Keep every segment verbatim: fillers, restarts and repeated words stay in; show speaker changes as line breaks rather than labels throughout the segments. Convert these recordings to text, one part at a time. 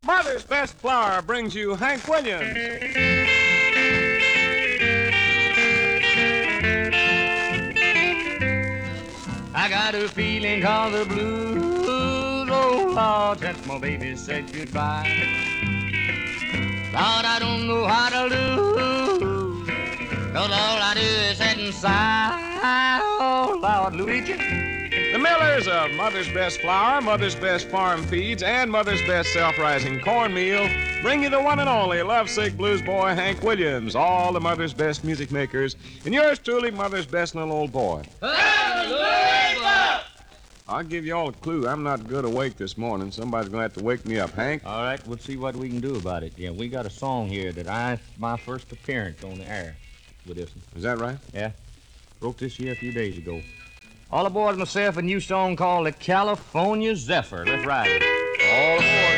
Mother's Best Flour brings you Hank Williams.
I got a feeling called the blues, oh Lord, since my baby said goodbye. Lord, I don't know how to lose, 'cause all I do is sit and sigh. Oh Lord, Luigi.
The Millers of Mother's Best Flour, Mother's Best Farm Feeds, and Mother's Best Self-Rising Cornmeal bring you the one and only lovesick blues boy, Hank Williams, all the Mother's Best music makers, and yours truly, Mother's Best little old boy. I'll give you all a clue. I'm not good awake this morning. Somebody's going to have to wake me up, Hank.
All right, we'll see what we can do about it. Yeah, we got a song here that I, my first appearance on the air with this one.
Is that right?
Yeah. Wrote this here a few days ago. All aboard myself, a new song called the California Zephyr. Let's ride it. All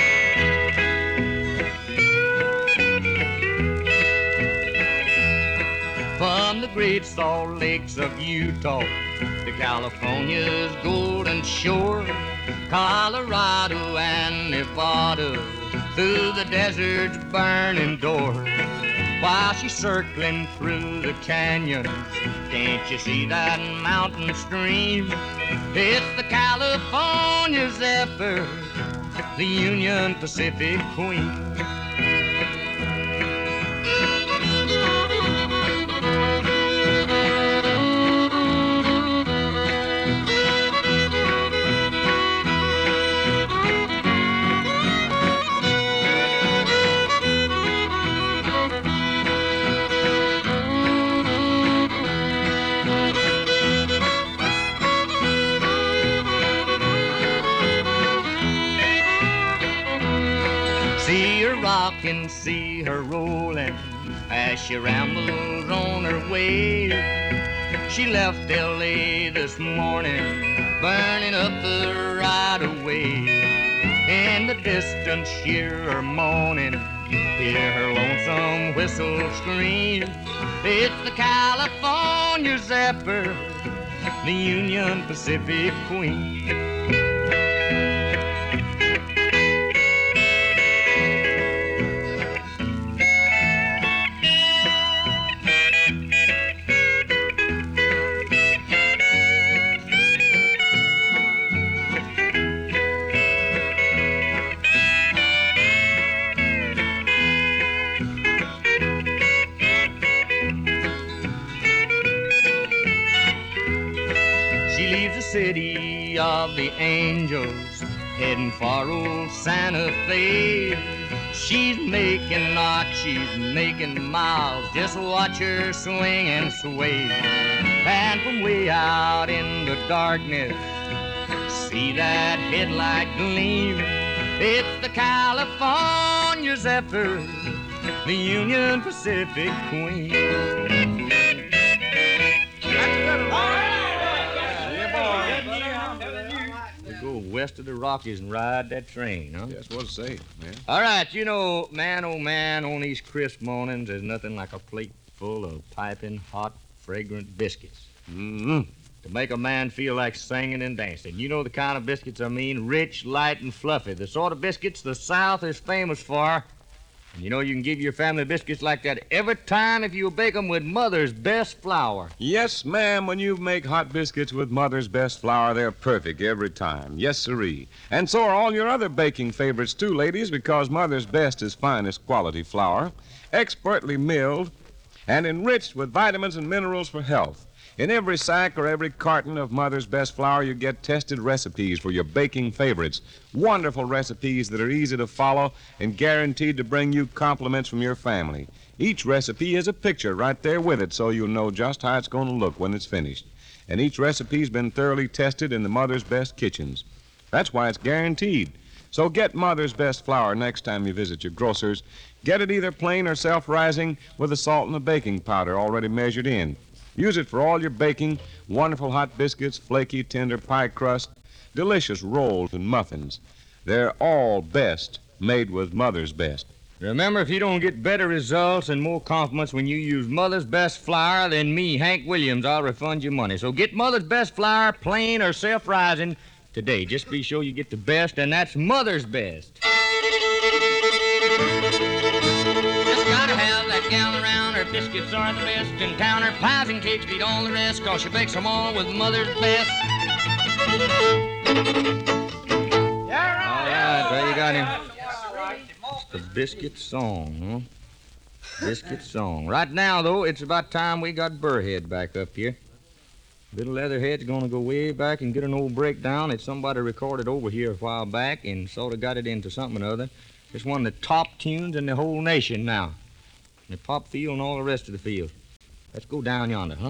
aboard. From the great Salt Lakes of Utah to California's golden shore, Colorado and Nevada, through the desert's burning door. While she's circling through the canyons, can't you see that mountain stream? It's the California Zephyr, the Union Pacific Queen. Can see her rolling as she rambles on her way. She left L A this morning, burning up the right of way. In the distance, hear her moaning, hear her lonesome whistle scream. It's the California Zephyr, the Union Pacific Queen. City of the angels, heading for old Santa Fe. She's making knots, she's making miles, just watch her swing and sway. And from way out in the darkness, see that headlight gleam. It's the California Zephyr, the Union Pacific Queen. Go west of the Rockies and ride that train, huh?
Yes, what's it say, man?
All right, you know, man, oh man, on these crisp mornings, there's nothing like a plate full of piping hot, fragrant biscuits.
Mm-hmm.
To make a man feel like singing and dancing. You know the kind of biscuits I mean, rich, light, and fluffy. The sort of biscuits the South is famous for. And you know you can give your family biscuits like that every time if you bake them with Mother's Best Flour.
Yes, ma'am, when you make hot biscuits with Mother's Best Flour, they're perfect every time. Yes, sirree. And so are all your other baking favorites, too, ladies, because Mother's Best is finest quality flour, expertly milled, and enriched with vitamins and minerals for health. In every sack or every carton of Mother's Best Flour, you get tested recipes for your baking favorites. Wonderful recipes that are easy to follow and guaranteed to bring you compliments from your family. Each recipe is a picture right there with it, so you'll know just how it's going to look when it's finished. And each recipe's been thoroughly tested in the Mother's Best kitchens. That's why it's guaranteed. So get Mother's Best Flour next time you visit your grocer's. Get it either plain or self-rising with the salt and the baking powder already measured in. Use it for all your baking, wonderful hot biscuits, flaky, tender pie crust, delicious rolls and muffins. They're all best made with Mother's Best.
Remember, if you don't get better results and more compliments when you use Mother's Best Flour, then me, Hank Williams, I'll refund your money. So get Mother's Best Flour, plain or self-rising, today. Just be sure you get the best, and that's Mother's Best. biscuits are the best in town. Her pies and cakes beat all the rest, 'cause she bakes them all with mother's best. All right, there you got him. It's the biscuit song, huh? Biscuit song. Right now, though, it's about time we got Burrhead back up here. Little Leatherhead's gonna go way back and get an old breakdown that somebody recorded over here a while back and sort of got it into something or other. It's one of the top tunes in the whole nation now. The pop field and all the rest of the field. Let's go down yonder, huh?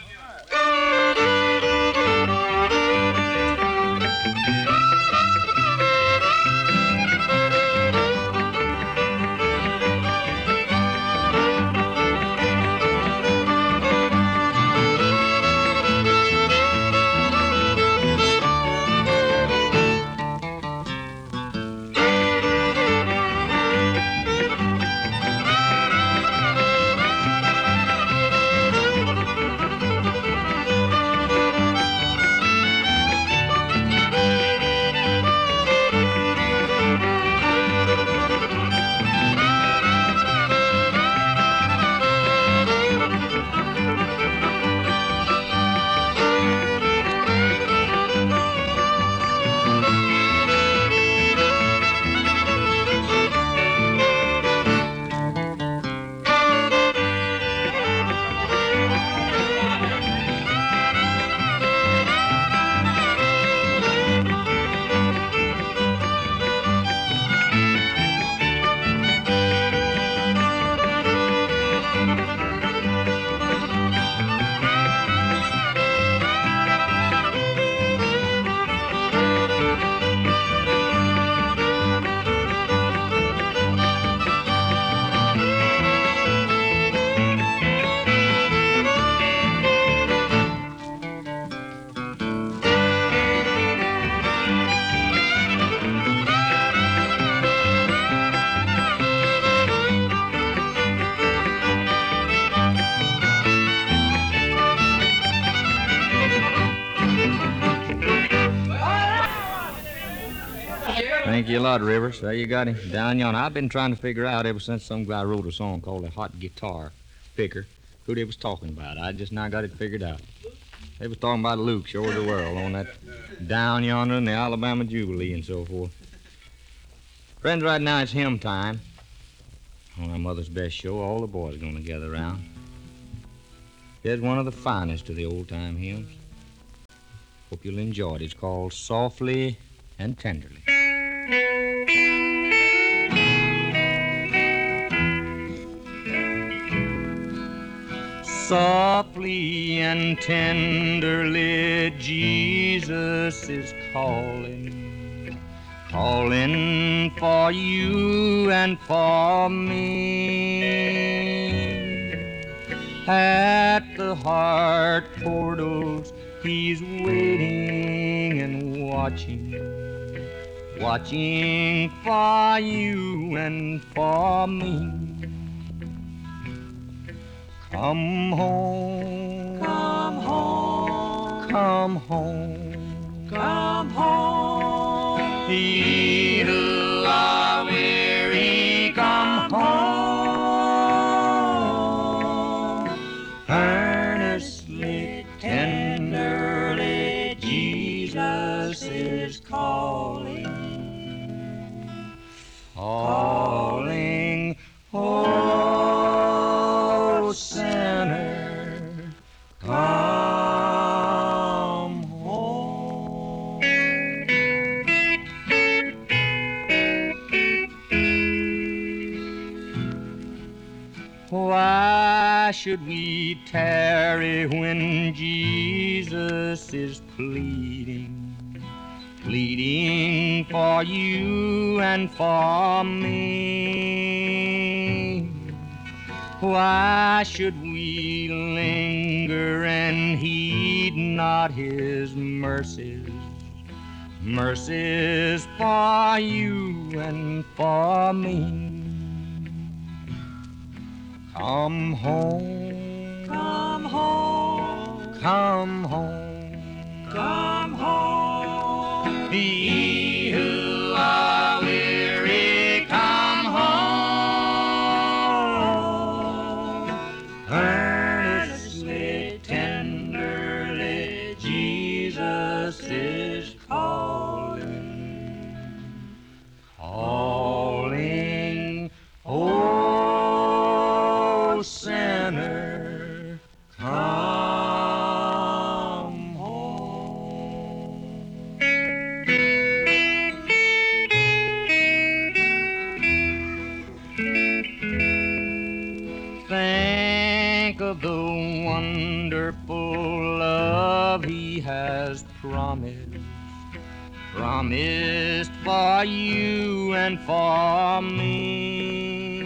Thank you a lot, Rivers. There you got him. Down yonder. I've been trying to figure out ever since some guy wrote a song called The Hot Guitar Picker who they was talking about. I just now got it figured out. They was talking about Luke, Show of the World, on that down yonder in the Alabama Jubilee and so forth. Friends, right now it's hymn time. On our Mother's Best show, all the boys are going to gather around. Here's one of the finest of the old-time hymns. Hope you'll enjoy it. It's called Softly and Tenderly. Softly and tenderly, Jesus is calling, calling for you and for me. At the heart portals, he's waiting and watching, watching for you and for me. Come home, come home, come home, come home. Ye who are weary, come home. Earnestly, tenderly, Jesus is calling, calling, oh, sinner, come home. Why should we tarry when Jesus is pleading, pleading for you and for me? Why should we linger and heed not his mercies, mercies for you and for me? Come home, come home, come home, come home. Ye who are weary, come home. promised, promised for you and for me.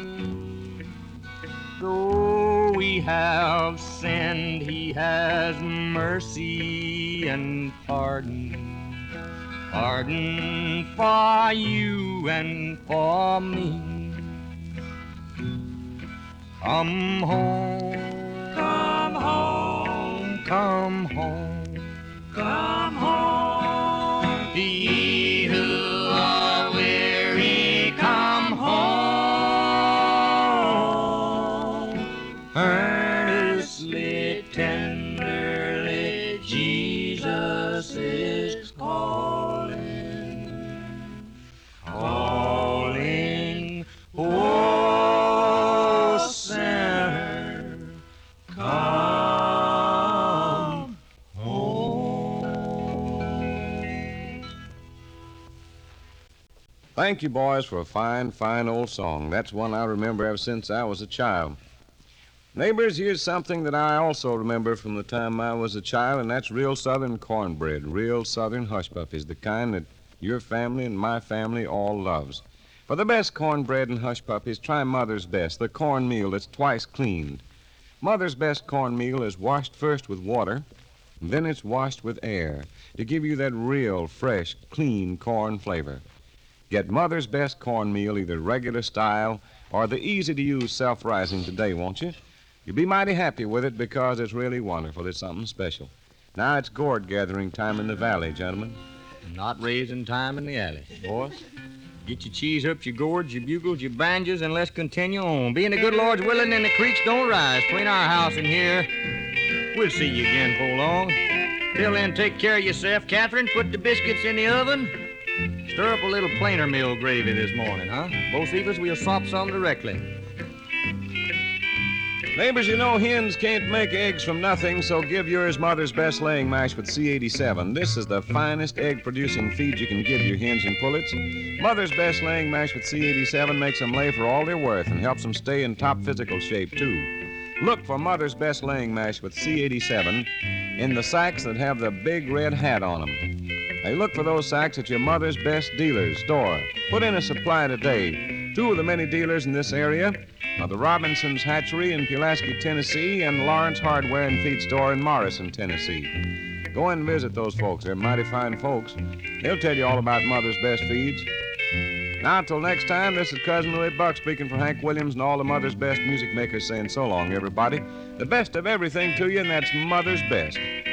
Though we have sinned, he has mercy and pardon, pardon for you and for me. Come home, come home, come home, come home. Ye who are weary, come home. Earnestly, tenderly, Jesus is calling, calling. Oh, sinner, come home.
Thank you, boys, for a fine, fine old song. That's one I remember ever since I was a child. Neighbors, here's something that I also remember from the time I was a child, and that's real Southern cornbread, real Southern hush puppies, the kind that your family and my family all loves. For the best cornbread and hush puppies, try Mother's Best, the cornmeal that's twice cleaned. Mother's Best cornmeal is washed first with water, and then it's washed with air to give you that real, fresh, clean corn flavor. Get Mother's Best cornmeal, either regular style or the easy-to-use self-rising today, won't you? You'll be mighty happy with it because it's really wonderful. It's something special. Now it's gourd gathering time in the valley, gentlemen.
Not raising time in the alley, boys. Get your cheese up, your gourds, your bugles, your banjos, and let's continue on. Being the good Lord's willing and the creeks don't rise between our house and here, we'll see you again before long. Till then, take care of yourself, Catherine. Put the biscuits in the oven. Stir up a little plainer meal gravy this morning, huh? Both of us, we'll swap some directly.
Neighbors, you know hens can't make eggs from nothing, so give yours Mother's Best laying mash with C eighty-seven. This is the finest egg-producing feed you can give your hens and pullets. Mother's Best laying mash with C eighty-seven makes them lay for all they're worth and helps them stay in top physical shape, too. Look for Mother's Best laying mash with C eighty-seven in the sacks that have the big red hat on them. Hey, look for those sacks at your Mother's Best dealer's store. Put in a supply today. Two of the many dealers in this area are the Robinson's Hatchery in Pulaski, Tennessee, and Lawrence Hardware and Feed Store in Morrison, Tennessee. Go and visit those folks. They're mighty fine folks. They'll tell you all about Mother's Best feeds. Now, until next time, this is Cousin Louie Buck speaking for Hank Williams and all the Mother's Best music makers saying so long, everybody. The best of everything to you, and that's Mother's Best.